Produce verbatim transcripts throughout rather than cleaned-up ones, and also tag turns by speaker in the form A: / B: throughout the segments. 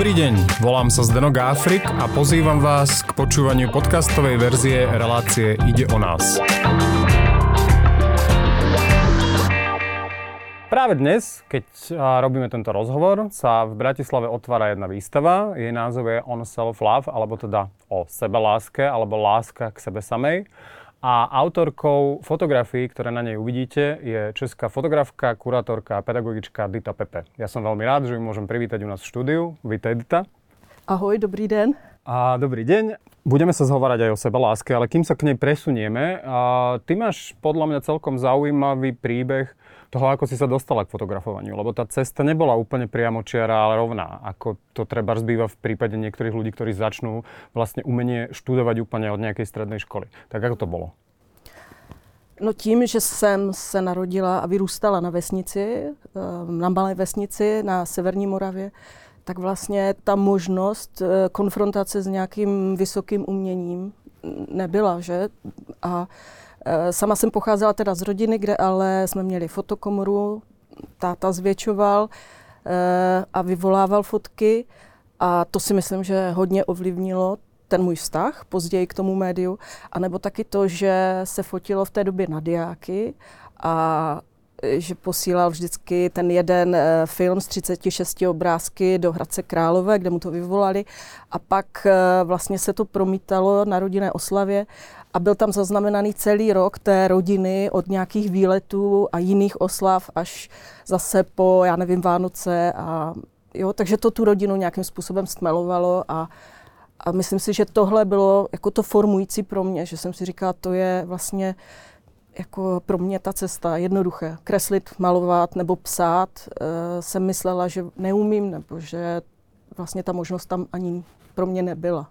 A: Dobrý deň, volám sa Zdeno Gáfrik a pozývam vás k počúvaniu podcastovej verzie relácie Ide o nás. Práve dnes, keď robíme tento rozhovor, sa v Bratislave otvára jedna výstava. Jej názov je On Self-Love, alebo teda o sebeláske, alebo láska k sebe samej. A autorkou fotografií, ktoré na nej uvidíte, je česká fotografka, kurátorka a pedagogička Dita Pepe. Ja som veľmi rád, že ju môžem privítať u nás v štúdiu. Vítaj, Dita.
B: Ahoj, dobrý den.
A: A dobrý deň. Budeme sa zhovárať aj o sebeláske, ale kým sa k nej presunieme, a ty máš podľa mňa celkom zaujímavý príbeh toho, ako si sa dostala k fotografovaniu, lebo tá cesta nebola úplne priamočiara, ale rovná, ako to treba zbýva v prípade niektorých ľudí, ktorí začnú vlastne umenie študovať úplne od nejakej strednej školy. Tak ako to bolo?
B: No tím, že jsem se narodila a vyrůstala na vesnici, na malé vesnici na severní Moravě, tak vlastně ta možnost konfrontace s nějakým vysokým uměním nebyla, že? A sama jsem pocházela teda z rodiny, kde ale jsme měli fotokomoru, táta zvětšoval a vyvolával fotky a to si myslím, že hodně ovlivnilo ten můj vztah později k tomu médiu, anebo taky to, že se fotilo v té době na diáky a že posílal vždycky ten jeden film z třiceti šesti obrázky do Hradce Králové, kde mu to vyvolali a pak vlastně se to promítalo na rodinné oslavě a byl tam zaznamenaný celý rok té rodiny od nějakých výletů a jiných oslav až zase po, já nevím, Vánoce a jo, takže to tu rodinu nějakým způsobem stmelovalo a A myslím si, že tohle bylo jako to formující pro mě, že jsem si říkala, to je vlastně jako pro mě ta cesta jednoduché. Kreslit, malovat nebo psát e, jsem myslela, že neumím, nebo že vlastně ta možnost tam ani pro mě nebyla.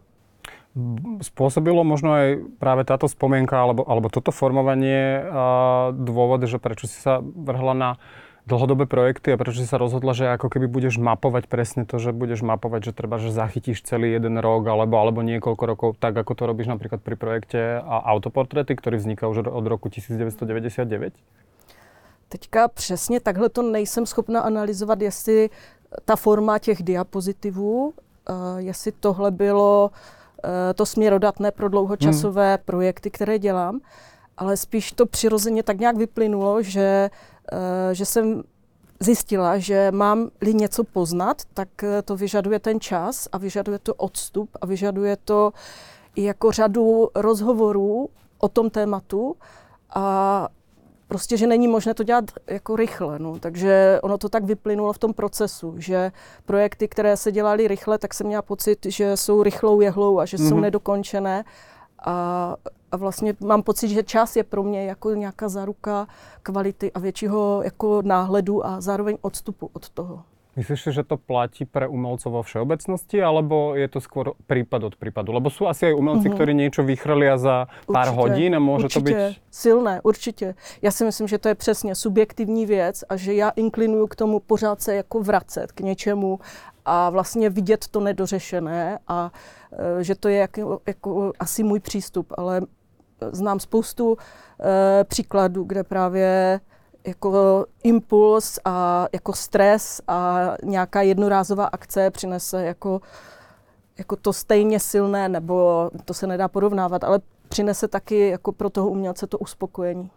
A: Spôsobilo možno aj práve táto spomienka alebo, alebo toto formovanie a dôvod, že prečo si sa vrhla na dlhodobé projekty a prečo si sa rozhodla, že ako keby budeš mapovať presne to, že budeš mapovať, že treba, že zachytíš celý jeden rok alebo, alebo niekoľko rokov, tak ako to robíš napríklad pri projekte Autoportréty, ktorý vzniká už od roku devätnásťstodeväťdesiatdeväť?
B: Teďka přesně takhle to nejsem schopna analyzovat, jestli ta forma těch diapozitivů, uh, jestli tohle bylo uh, to směrodatné pro dlouhočasové hmm. projekty, které dělám, ale spíš to přirozeně tak nějak vyplynulo, že Uh, že jsem zjistila, že mám-li něco poznat, tak uh, to vyžaduje ten čas a vyžaduje to odstup a vyžaduje to i jako řadu rozhovorů o tom tématu a prostě, že není možné to dělat jako rychle. No. Takže ono to tak vyplynulo v tom procesu, že projekty, které se dělaly rychle, tak jsem měla pocit, že jsou rychlou jehlou a že mm-hmm. jsou nedokončené. A, a vlastně mám pocit, že čas je pro mě jako nějaká záruka kvality a většího jako náhledu a zároveň odstupu od toho.
A: Myslíš si, že to platí pre umelcov vo všeobecnosti, alebo je to skôr prípad od prípadu? Lebo sú asi aj umelci, mm-hmm. ktorí niečo vychrlia za pár určitě, hodín a může
B: určitě,
A: to být
B: silné, určitě. Já si myslím, že to je přesně subjektivní věc a že já inklinuju k tomu pořád se jako vracet k něčemu a vlastně vidět to nedořešené a e, že to je jako, jako asi můj přístup, ale znám spoustu e, příkladů, kde právě jako impuls a jako stres a nějaká jednorázová akce přinese jako, jako to stejně silné, nebo to se nedá porovnávat, ale přinese taky jako pro toho umělce to uspokojení.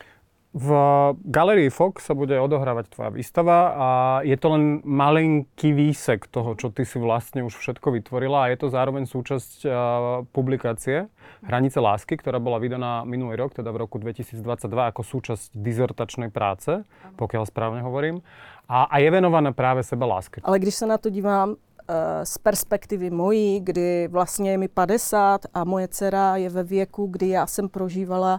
A: V Galerii Fox sa bude odohrávať tvoja výstava a je to len malinký výsek toho, čo ty si vlastne už všetko vytvorila a je to zároveň súčasť uh, publikácie Hranice lásky, ktorá bola vydaná minulý rok, teda v roku dvetisícdvadsaťdva ako súčasť dizertačnej práce, pokiaľ správne hovorím, a, a je venovaná práve sebeláske.
B: Ale když se na to dívám uh, z perspektivy mojí, kdy vlastně je mi padesát a moje dcera je ve věku, kdy já jsem prožívala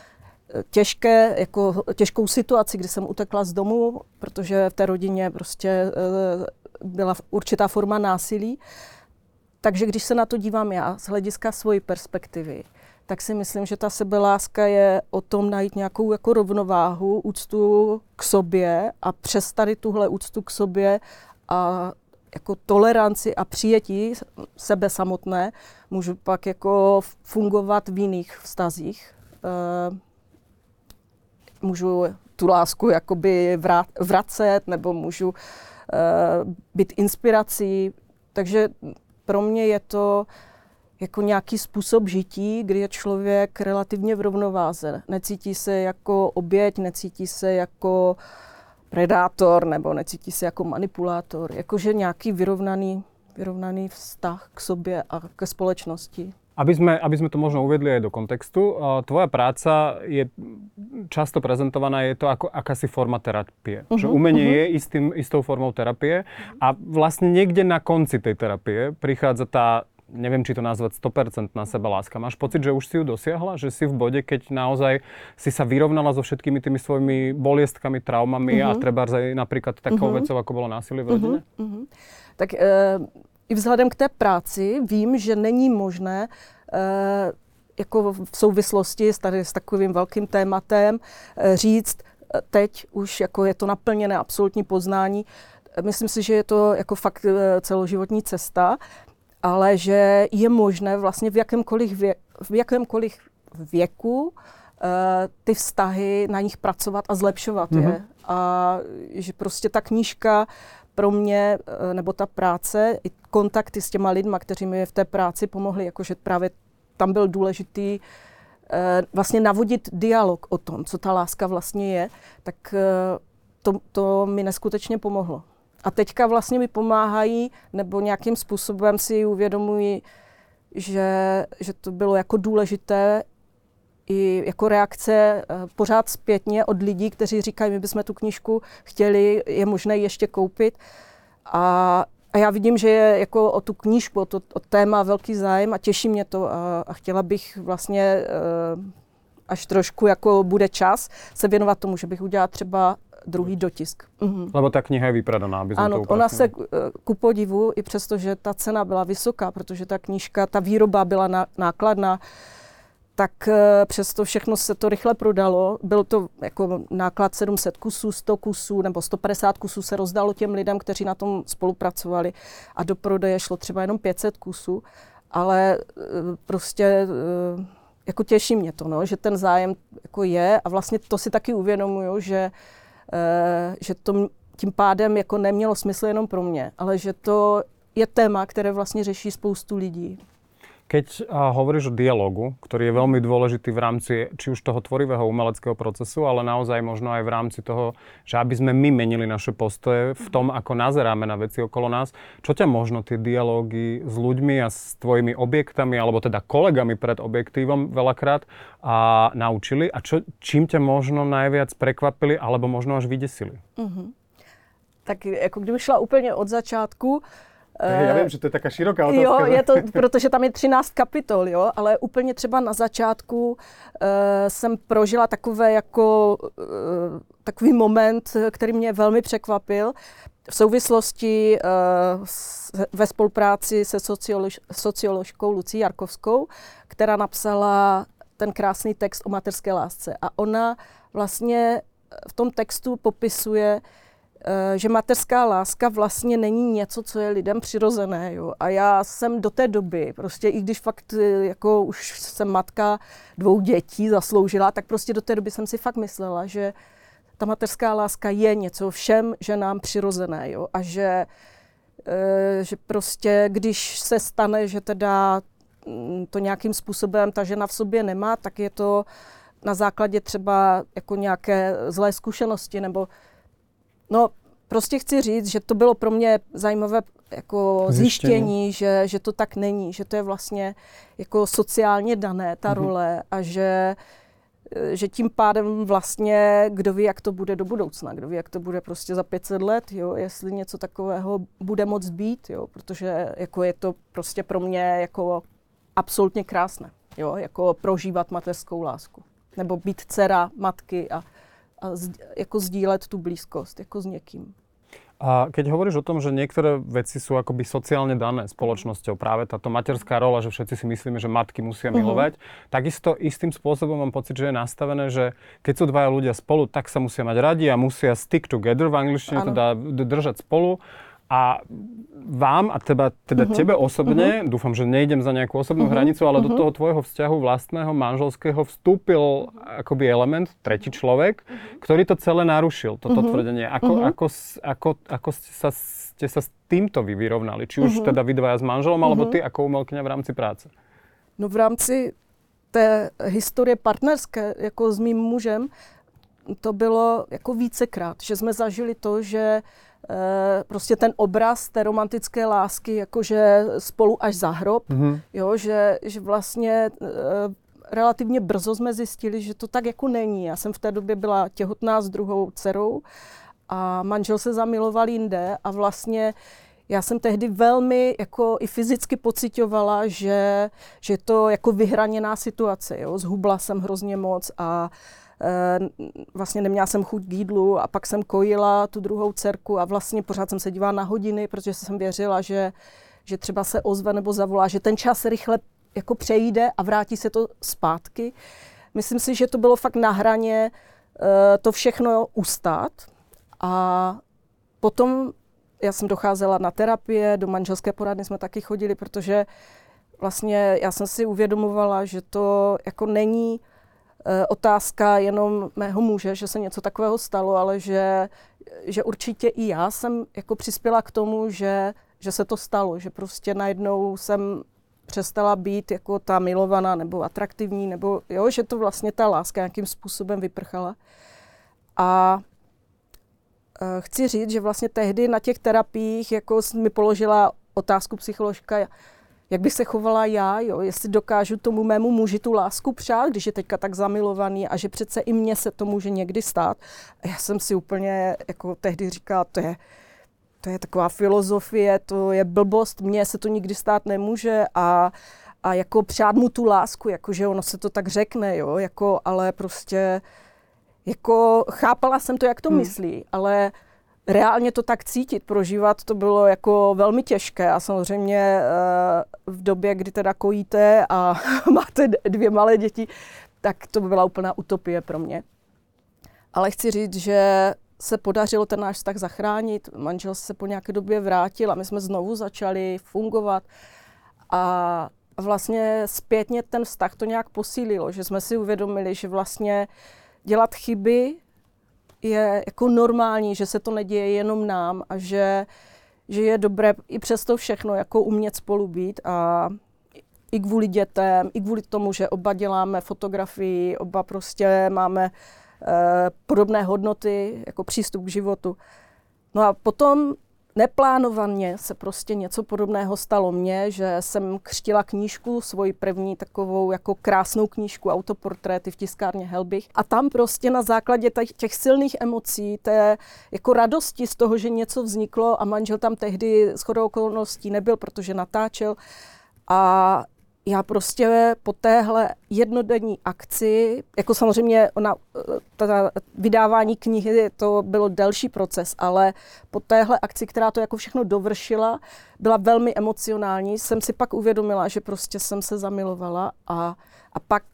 B: těžké, jako těžkou situaci, kdy jsem utekla z domu, protože v té rodině prostě e, byla určitá forma násilí. Takže když se na to dívám já z hlediska svojí perspektivy, tak si myslím, že ta sebeláska je o tom najít nějakou jako rovnováhu, úctu k sobě a přes tady tuhle úctu k sobě a jako toleranci a přijetí sebe samotné můžu pak jako fungovat v jiných vztazích. E, můžu tu lásku jakoby vracet, nebo můžu uh, být inspirací Takže pro mě je to jako nějaký způsob žití, kdy je člověk relativně v rovnováze. Necítí se jako oběť, necítí se jako predátor nebo necítí se jako manipulátor. Jakože nějaký vyrovnaný, vyrovnaný vztah k sobě a ke společnosti.
A: Aby sme, aby sme to možno uvedli aj do kontextu, tvoja práca je často prezentovaná, je to ako akási forma terapie. Uh-huh, že umenie uh-huh. je istým, istou formou terapie a vlastne niekde na konci tej terapie prichádza tá, neviem, či to nazvať sto percent na seba láska. Máš pocit, že už si ju dosiahla? Že si v bode, keď naozaj si sa vyrovnala so všetkými tými svojimi boliestkami, traumami uh-huh. a trebárs aj napríklad takou uh-huh. vecou, ako bolo násilie v rodine?
B: Uh-huh. Uh-huh. Tak uh... I vzhledem k té práci vím, že není možné eh, jako v souvislosti s, tady, s takovým velkým tématem eh, říct eh, teď už jako je to naplněné absolutní poznání. Myslím si, že je to jako fakt eh, celoživotní cesta, ale že je možné vlastně v jakémkoliv, vě, v jakémkoliv věku eh, ty vztahy na nich pracovat a zlepšovat mm-hmm. je. A že prostě ta knížka pro mě, nebo ta práce, i kontakty s těma lidma, kteří mi v té práci pomohli, jakože právě tam byl důležitý vlastně navodit dialog o tom, co ta láska vlastně je, tak to, to mi neskutečně pomohlo. A teďka vlastně mi pomáhají, nebo nějakým způsobem si uvědomuji, že, že to bylo jako důležité i jako reakce pořád zpětně od lidí, kteří říkají, my bychom tu knížku chtěli, je možné ještě koupit. A, a já vidím, že je jako o tu knížku, o to o téma velký zájem a těší mě to a, a chtěla bych vlastně, až trošku jako bude čas, se věnovat tomu, že bych udělala třeba druhý dotisk. Mhm.
A: Lebo ta kniha je vypradaná, aby sme
B: ano,
A: to upratnili.
B: Ona se ku podivu, i přesto, že ta cena byla vysoká, protože ta knížka, ta výroba byla ná, nákladná, tak přesto všechno se to rychle prodalo. Byl to jako náklad sedm set kusů, sto kusů nebo sto padesát kusů se rozdalo těm lidem, kteří na tom spolupracovali a do prodeje šlo třeba jenom pět set kusů, ale prostě jako těší mě to, no, že ten zájem jako je a vlastně to si taky uvědomuju, že, že to tím pádem jako nemělo smysl jenom pro mě, ale že to je téma, které vlastně řeší spoustu lidí.
A: Keď a, hovoríš o dialogu, ktorý je veľmi dôležitý v rámci či už toho tvorivého umeleckého procesu, ale naozaj možno aj v rámci toho, že aby sme my menili naše postoje v tom, ako nazeráme na veci okolo nás. Čo ťa možno tie dialógy s ľuďmi a s tvojimi objektami, alebo teda kolegami pred objektívom veľakrát a naučili? A čo, čím ťa možno najviac prekvapili, alebo možno až vydesili?
B: Mm-hmm. Tak jako kdyby šla úplně od začátku,
A: Já vím, že to je taká široká otázka.
B: Jo, je to, protože tam je třináct kapitol, jo, ale úplně třeba na začátku uh, jsem prožila takové jako uh, takový moment, který mě velmi překvapil v souvislosti uh, s, ve spolupráci se sociolož, socioložkou Lucí Jarkovskou, která napsala ten krásný text o mateřské lásce. A ona vlastně v tom textu popisuje, že mateřská láska vlastně není něco, co je lidem přirozené. Jo. A já jsem do té doby, prostě i když fakt jako už jsem matka dvou dětí zasloužila, tak prostě do té doby jsem si fakt myslela, že ta mateřská láska je něco všem ženám přirozené. Jo. A že, že prostě když se stane, že teda to nějakým způsobem ta žena v sobě nemá, tak je to na základě třeba jako nějaké zlé zkušenosti nebo No, prostě chci říct, že to bylo pro mě zajímavé jako zjištění, že, že to tak není, že to je vlastně jako sociálně dané, ta mm-hmm. role a že, že tím pádem vlastně, kdo ví, jak to bude do budoucna, kdo ví, jak to bude prostě za pět set let, jo, jestli něco takového bude moct být, jo, protože jako je to prostě pro mě jako absolutně krásné, jo, jako prožívat mateřskou lásku, nebo být dcera matky a a z, jako sdílet tu blízkost jako s někým.
A: A keď hovoríš o tom, že niektoré veci sú akoby sociálne dané spoločnosťou, práve táto materská rola, že všetci si myslíme, že matky musia uh-huh. milovať, takisto istým spôsobom mám pocit, že je nastavené, že keď sú dvaja ľudia spolu, tak sa musia mať radi a musia stick together, v angličtine teda držať spolu. A vám a teba, teda uh-huh. tebe osobne, uh-huh. dúfam, že nejdem za nejakú osobnú uh-huh. hranicu, ale uh-huh. do toho tvojho vzťahu vlastného, manželského vstúpil akoby element, tretí človek, uh-huh. ktorý to celé narušil, toto uh-huh. tvrdenie. Ako, uh-huh. ako, ako, ako ste, sa, ste sa s týmto vy vyrovnali? Či už uh-huh. teda vy dvaja s manželom, uh-huh. alebo ty ako umelkyňa v rámci práce?
B: No v rámci té historie partnerské, jako s mým mužem, to bylo jako vícekrát, že jsme zažili to, že e, prostě ten obraz té romantické lásky, jakože spolu až za hrob, mm-hmm. jo, že, že vlastně e, relativně brzo jsme zjistili, že to tak jako není. Já jsem v té době byla těhotná s druhou dcerou a manžel se zamiloval jinde a vlastně já jsem tehdy velmi jako i fyzicky pociťovala, že, že to jako vyhraněná situace. Jo. Zhubla jsem hrozně moc a e, vlastně neměla jsem chuť k jídlu a pak jsem kojila tu druhou dcerku a vlastně pořád jsem se dívala na hodiny, protože jsem věřila, že, že třeba se ozve nebo zavolá, že ten čas rychle jako přejde a vrátí se to zpátky. Myslím si, že to bylo fakt na hraně e, to všechno ustát a potom já jsem docházela na terapie, do manželské poradny jsme taky chodili, protože vlastně já jsem si uvědomovala, že to jako není e, otázka jenom mého muže, že se něco takového stalo, ale že, že určitě i já jsem jako přispěla k tomu, že, že se to stalo, že prostě najednou jsem přestala být jako ta milovaná nebo atraktivní, nebo jo, že to vlastně ta láska nějakým způsobem vyprchala. A chci říct, že vlastně tehdy na těch terapiích jako mi položila otázku psycholožka, jak bych se chovala já, jo, jestli dokážu tomu mému muži tu lásku přát, když je teďka tak zamilovaný a že přece i mně se to může někdy stát. A já jsem si úplně jako tehdy říkala, to je, to je taková filozofie, to je blbost, mně se to nikdy stát nemůže a, a jako přát mu tu lásku, jakože ono se to tak řekne, jo, jako, ale prostě jako chápala jsem to, jak to hmm. myslí, ale reálně to tak cítit, prožívat, to bylo jako velmi těžké a samozřejmě v době, kdy teda kojíte a máte dvě malé děti, tak to byla úplná utopie pro mě. Ale chci říct, že se podařilo ten náš vztah zachránit, manžel se po nějaké době vrátil a my jsme znovu začali fungovat a vlastně zpětně ten vztah to nějak posílilo, že jsme si uvědomili, že vlastně dělat chyby je jako normální, že se to neděje jenom nám a že, že je dobré i přesto všechno jako umět spolu být a i kvůli dětem, i kvůli tomu, že oba děláme fotografii, oba prostě máme eh, podobné hodnoty, jako přístup k životu. No a potom neplánovaně se prostě něco podobného stalo mně, že jsem křtila knížku, svoji první takovou jako krásnou knížku, autoportréty v tiskárně Helbich. A tam prostě na základě těch silných emocí, té jako radosti z toho, že něco vzniklo a manžel tam tehdy shodou okolností nebyl, protože natáčel. A já prostě po téhle jednodenní akci, jako samozřejmě ona, ta vydávání knihy, to byl delší proces, ale po téhle akci, která to jako všechno dovršila, byla velmi emocionální, jsem si pak uvědomila, že prostě jsem se zamilovala a, a pak,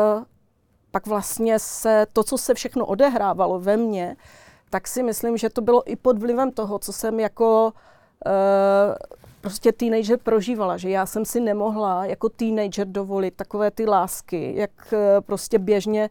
B: pak vlastně se to, co se všechno odehrávalo ve mně, tak si myslím, že to bylo i pod vlivem toho, co jsem jako uh, prostě teenager prožívala, že já jsem si nemohla jako teenager dovolit takové ty lásky, jak prostě běžně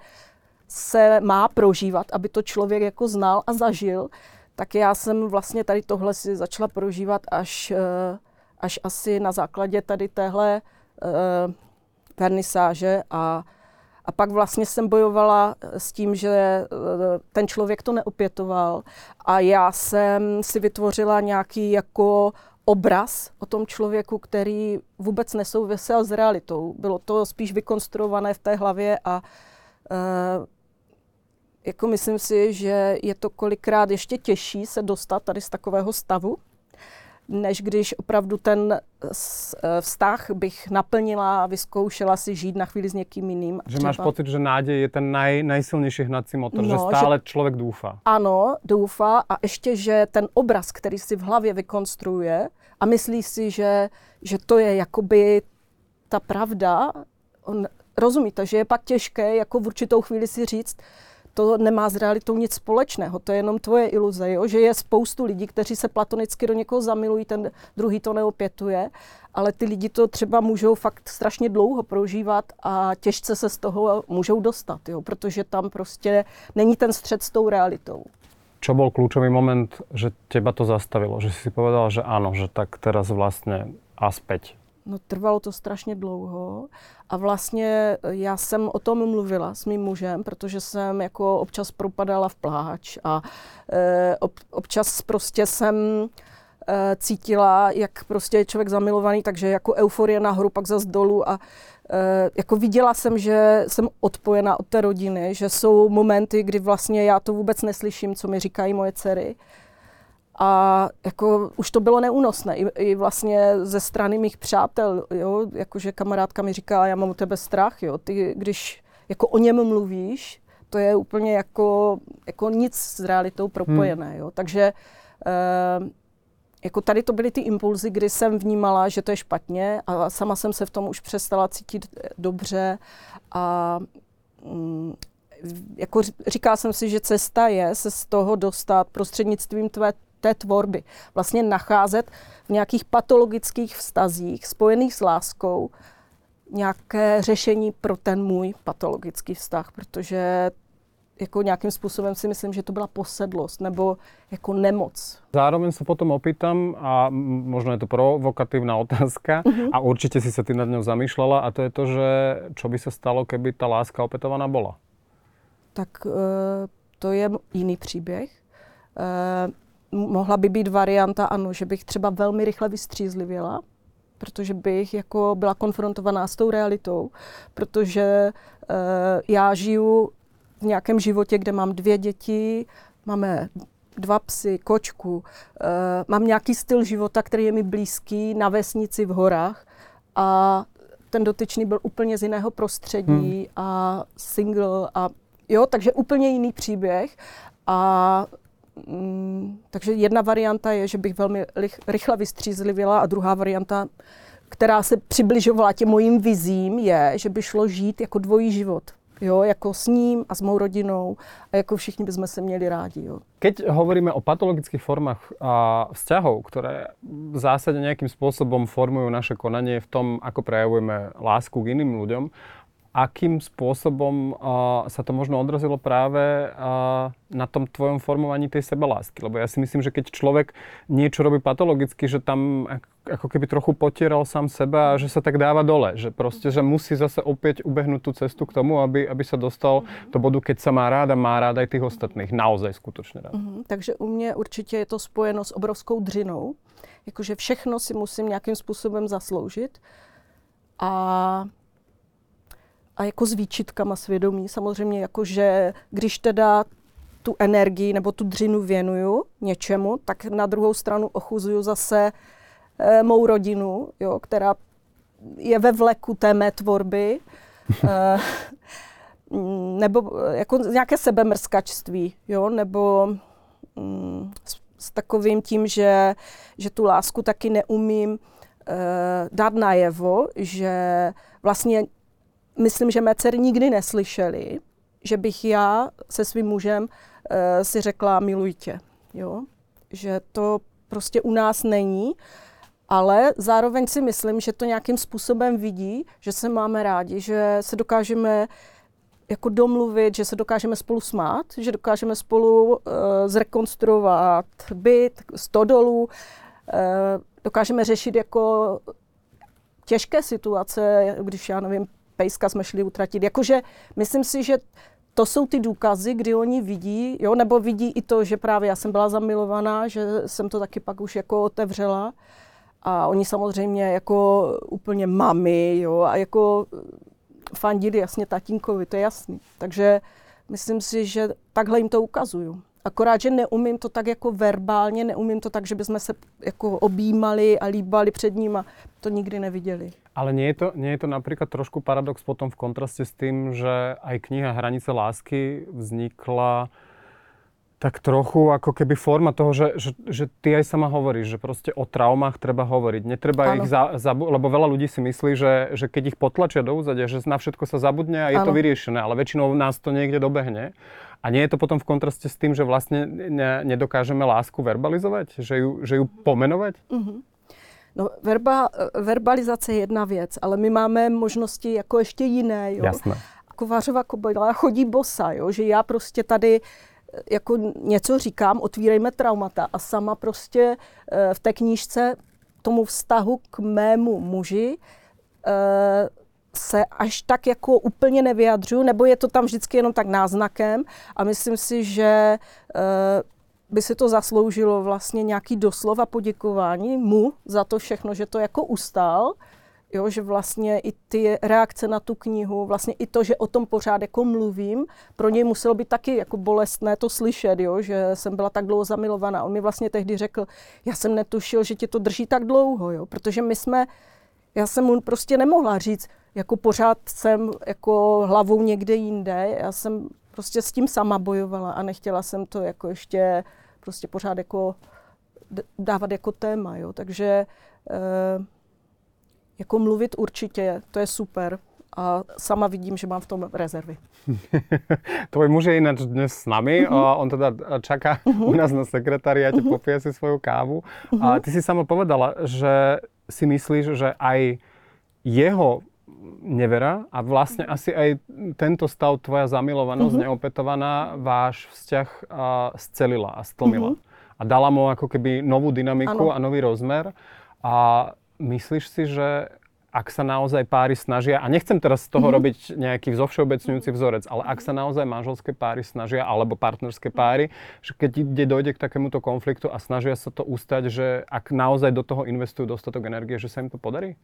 B: se má prožívat, aby to člověk jako znal a zažil, tak já jsem vlastně tady tohle si začala prožívat až, až asi na základě tady téhle uh, vernisáže a, a pak vlastně jsem bojovala s tím, že ten člověk to neopětoval a já jsem si vytvořila nějaký jako obraz o tom člověku, který vůbec nesouvisel s realitou. Bylo to spíš vykonstruované v té hlavě a e, jako myslím si, že je to kolikrát ještě těžší se dostat tady z takového stavu, než když opravdu ten vztah bych naplnila a vyzkoušela si žít na chvíli s někým jiným.
A: Že máš pocit, že nádej je ten naj, najsilnější hnací motor, no, že stále že, člověk doufá.
B: Ano, doufá a ještě, že ten obraz, který si v hlavě vykonstruuje a myslí si, že, že to je jakoby ta pravda, on, rozumíte, že je pak těžké jako v určitou chvíli si říct, to nemá s realitou nic společného, to je jenom tvoje iluze, jo? Že je spoustu lidí, kteří se platonicky do někoho zamilují, ten druhý to neopětuje, ale ty lidi to třeba můžou fakt strašně dlouho prožívat a těžce se z toho můžou dostat, jo? Protože tam prostě není ten střed s tou realitou.
A: Čo bol kľúčový moment, že teba to zastavilo? Že si povedala, že áno, že tak teraz vlastne a späť?
B: No trvalo to strašně dlouho a vlastně já jsem o tom mluvila s mým mužem, protože jsem jako občas propadala v pláč a e, ob, občas prostě jsem e, cítila, jak prostě je člověk zamilovaný, takže jako euforie nahoru, pak zas dolů a e, jako viděla jsem, že jsem odpojena od té rodiny, že jsou momenty, kdy vlastně já to vůbec neslyším, co mi říkají moje dcery. A jako už to bylo neúnosné, I, i vlastně ze strany mých přátel, jo, jakože kamarádka mi říká, já mám u tebe strach, jo, ty když jako o něm mluvíš, to je úplně jako, jako nic s realitou propojené, hmm. jo, takže eh, jako tady to byly ty impulzy, kdy jsem vnímala, že to je špatně a sama jsem se v tom už přestala cítit dobře a mm, jako říkala jsem si, že cesta je se z toho dostat prostřednictvím tvé té tvorby. Vlastně nacházet v nějakých patologických vztazích spojených s láskou nějaké řešení pro ten můj patologický vztah, protože jako nějakým způsobem si myslím, že to byla posedlost nebo jako nemoc.
A: Zároveň sa potom opýtam, a možno je to provokatívna otázka, uh-huh. a určite si sa ty nad ňou zamýšľala, a to je to, že čo by sa stalo, keby tá láska opetovaná bola?
B: Tak e, to je jiný příběh. E, Mohla by být varianta, ano, že bych třeba velmi rychle vystřízlivěla, protože bych jako byla konfrontovaná s tou realitou, protože uh, já žiju v nějakém životě, kde mám dvě děti, máme dva psy, kočku, uh, mám nějaký styl života, který je mi blízký na vesnici v horách a ten dotyčný byl úplně z jiného prostředí hmm. a single a jo, takže úplně jiný příběh a Mm, takže jedna varianta je, že bych velmi rychle vystřízlivěla a druhá varianta, která se přibližovala těm mojím vizím, je, že by šlo žít jako dvojí život. Jo, jako s ním a s mou rodinou a jako všichni bychom se měli rádi. Jo.
A: Keď hovoríme o patologických formách a vzťahov, ktoré v zásade nejakým spôsobom formujú naše konanie v tom, ako prejavujeme lásku k iným ľuďom, akým spôsobom uh, sa to možno odrazilo práve uh, na tom tvojom formovaní tej sebelásky? Lebo ja si myslím, že keď človek niečo robí patologicky, že tam ako keby trochu potieral sám seba a že sa tak dáva dole. Že proste, že musí zase opäť ubehnúť tú cestu k tomu, aby, aby sa dostal do bodu, keď sa má rád a má rád aj tých ostatných. Naozaj skutočne rád.
B: Mm-hmm. Takže u mě určitě je to spojeno s obrovskou dřinou. Jakože všechno si musím nějakým způsobem zasloužit. A A jako s výčitkama svědomí, samozřejmě jakože když teda tu energii nebo tu dřinu věnuju něčemu, tak na druhou stranu ochuzuju zase e, mou rodinu, jo, která je ve vleku té mé tvorby, e, nebo jako nějaké sebemrskačství, jo, nebo mm, s, s takovým tím, že, že tu lásku taky neumím e, dát najevo, že vlastně myslím, že mé dcery nikdy neslyšely, že bych já se svým mužem e, si řekla miluji tě. Jo? Že to prostě u nás není, ale zároveň si myslím, že to nějakým způsobem vidí, že se máme rádi, že se dokážeme jako domluvit, že se dokážeme spolu smát, že dokážeme spolu e, zrekonstruovat byt, stodolu, e, dokážeme řešit jako těžké situace, když já nevím, pejska jsme šli utratit. Jakože myslím si, že to jsou ty důkazy, kdy oni vidí, jo, nebo vidí i to, že právě já jsem byla zamilovaná, že jsem to taky pak už jako otevřela. A oni samozřejmě jako úplně mami, jo, a jako fandili jasně tatínkovi, to je jasný. Takže myslím si, že takhle jim to ukazuju. Akorát, že neumím to tak jako verbálně, neumím to tak, že bychom se jako objímali a líbali před ním a to nikdy neviděli.
A: Ale nie je to, nie je to napríklad trošku paradox potom v kontraste s tým, že aj kniha Hranice lásky vznikla tak trochu ako keby forma toho, že, že, že ty aj sama hovoríš, že proste o traumách treba hovoriť. Netreba ano. ich za, zabu- lebo veľa ľudí si myslí, že, že keď ich potlačia do úzadia, že na všetko sa zabudne a je ano. to vyriešené, ale väčšinou nás to niekde dobehne. A nie je to potom v kontraste s tým, že vlastne ne, nedokážeme lásku verbalizovať? Že ju, že ju pomenovať?
B: Mm-hmm. No, verba, verbalizace je jedna věc, ale my máme možnosti jako ještě jiné. Jo?
A: Jasné.
B: Kovářova kobyla chodí bosa, jo? Že já prostě tady jako něco říkám, otvírejme traumata a sama prostě v té knížce tomu vztahu k mému muži se až tak jako úplně nevyjadřuju, nebo je to tam vždycky jenom tak náznakem a myslím si, že by si to zasloužilo vlastně nějaký doslova poděkování mu za to všechno, že to jako ustál, jo, že vlastně i ty reakce na tu knihu, vlastně i to, že o tom pořád jako mluvím, pro něj muselo být taky jako bolestné to slyšet, jo, že jsem byla tak dlouho zamilovaná. On mi vlastně tehdy řekl, já jsem netušil, že tě to drží tak dlouho, jo, protože my jsme, já jsem mu prostě nemohla říct, jako pořád jsem jako hlavou někde jinde, já jsem prostě s tím sama bojovala a nechtěla jsem to jako ještě prostě pořád jako dávat jako téma, jo, takže e, jako mluvit určitě, to je super a sama vidím, že mám v tom rezervy.
A: Tvoj muž je ináč dnes s nami, uh-huh. on teda čaká uh-huh. u nás na sekretariáte, uh-huh. popije si svoju kávu uh-huh. a ty si sama povedala, že si myslíš, že aj jeho nevera a vlastne asi aj tento stav, tvoja zamilovanosť, uh-huh. neopetovaná, váš vzťah uh, scelila a stlmila. Uh-huh. A dala mu ako keby novú dynamiku ano. A nový rozmer. A myslíš si, že ak sa naozaj páry snažia, a nechcem teraz z toho uh-huh. robiť nejaký zovšeobecňujúci vzorec, ale ak sa naozaj manželské páry snažia, alebo partnerské páry, že keď ide dojde k takémuto konfliktu a snažia sa to ustať, že ak naozaj do toho investujú dostatok energie, že sa im to podarí?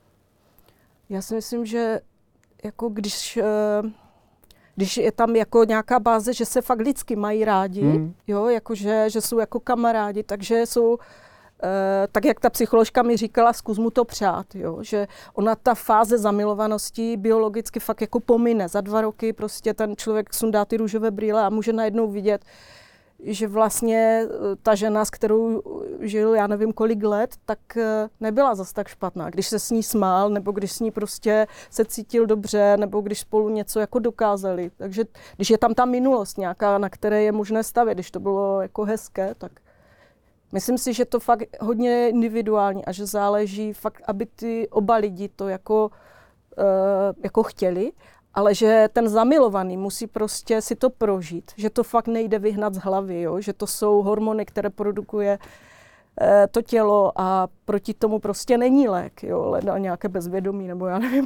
B: Já si myslím, že jako když, když je tam jako nějaká báze, že se fakt lidsky mají rádi, mm. jo, jakože, že jsou jako kamarádi, takže jsou, tak jak ta psycholožka mi říkala, zkus mu to přát, jo, že ona ta fáze zamilovanosti biologicky fakt jako pomine. Za dva roky prostě ten člověk sundá ty růžové brýle a může najednou vidět, že vlastně ta žena, s kterou žil já nevím kolik let, tak nebyla zas tak špatná. Když se s ní smál, nebo když s ní prostě se cítil dobře, nebo když spolu něco jako dokázali. Takže když je tam ta minulost nějaká, na které je možné stavět, když to bylo jako hezké, tak myslím si, že to fakt hodně individuální a že záleží fakt, aby ty oba lidi to jako, uh, jako chtěli. Ale že ten zamilovaný musí prostě si to prožít, že to fakt nejde vyhnat z hlavy, jo? Že to jsou hormony, které produkuje e, to tělo a proti tomu prostě není lék, jo? Leda nějaké bezvědomí, nebo já nevím.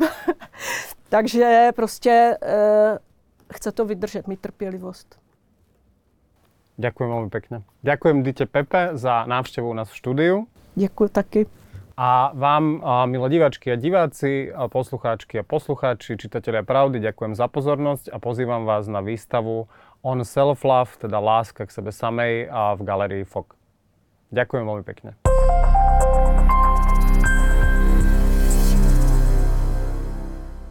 B: Takže prostě e, chce to vydržet, mít trpělivost.
A: Ďakujem veľmi pekne. Ďakujem Dite Pepe za návštevu u nás v štúdiu.
B: Ďakujem taky.
A: A vám, milé diváčky a diváci, poslucháčky a poslucháči, čitatelia Pravdy, ďakujem za pozornosť a pozývam vás na výstavu On Self-Love, teda láska k sebe samej, v galérii F O K. Ďakujem veľmi pekne.